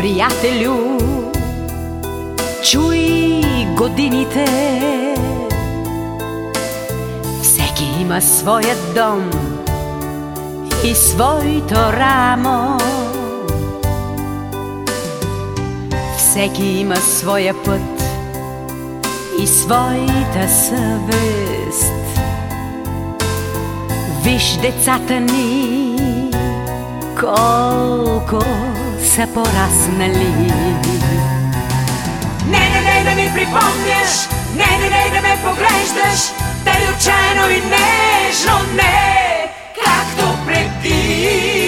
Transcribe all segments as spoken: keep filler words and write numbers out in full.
приятелю, чуй годините. Всеки има своят дом и своето рамо. Всеки има своя път и своята съвест. Виж децата ни колко са пораснали. Не, не, не да ми припомняш, не, не, не да ме поглеждаш, тъй отчаяно и нежно, не както преди.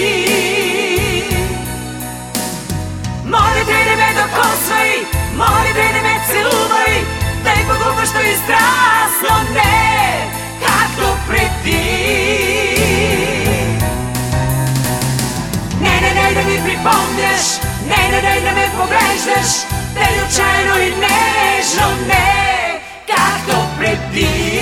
Моля те, не ме докосвай, моля те, не ме целувай, тъй погубващо и страстно, не както преди. Не, не, не да ми припомняш, не, не, не да ме поглеждаш, тъй отчаяно и нежно, не както преди.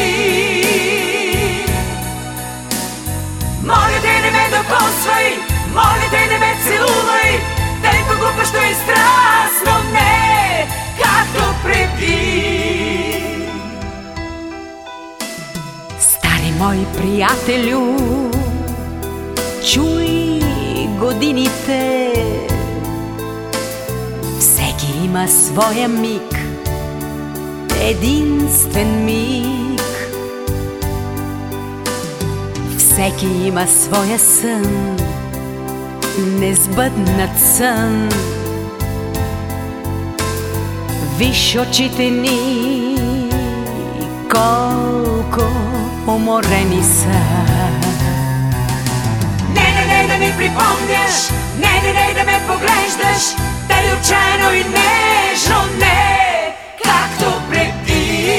Моля те, не ме докосвай, моля те, не ме целувай, тъй погубващо и страстно, не както преди. Стари мой приятелю, чуй годините. Всеки има своя миг, единствен миг. Всеки има своя сън, несбъднат сън. Виж очите ни колко уморени са. Не, не, не да ми припомняш, не, не, не да ме поглеждаш, тъй отчаяно и нежно, не както преди.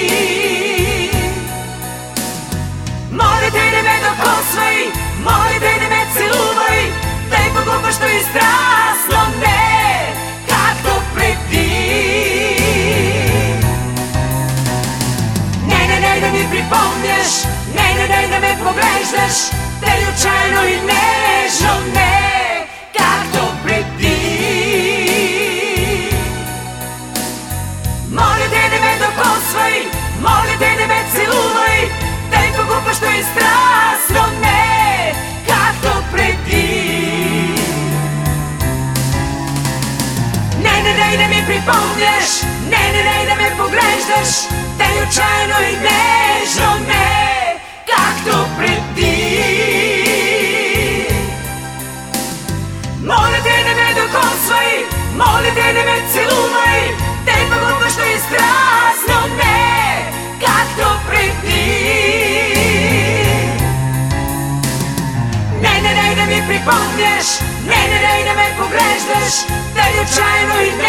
Моля те, не ме докосвай, моля те, не ме целувай, тъй погубващо и страстно, не както преди. Не, не, не да ми припомняш, не, не, не да ме поглеждаш, тъй отчаяно и нежно, не както преди. Моля те, не ме докосвай, моля те, не ме целувай, тъй погубващо и страстно, не както преди. Не, не, не да ми припомняш, не, не, не да ме поглеждаш, тъй отчаяно и нежно, не както преди. Моля те, не ме докосвай, моля те, не ме целувай, тъй погубващо и страстно, не както преди. Не, не, не да ми припомняш, не, не, не да ме поглеждаш, тъй отчаяно и не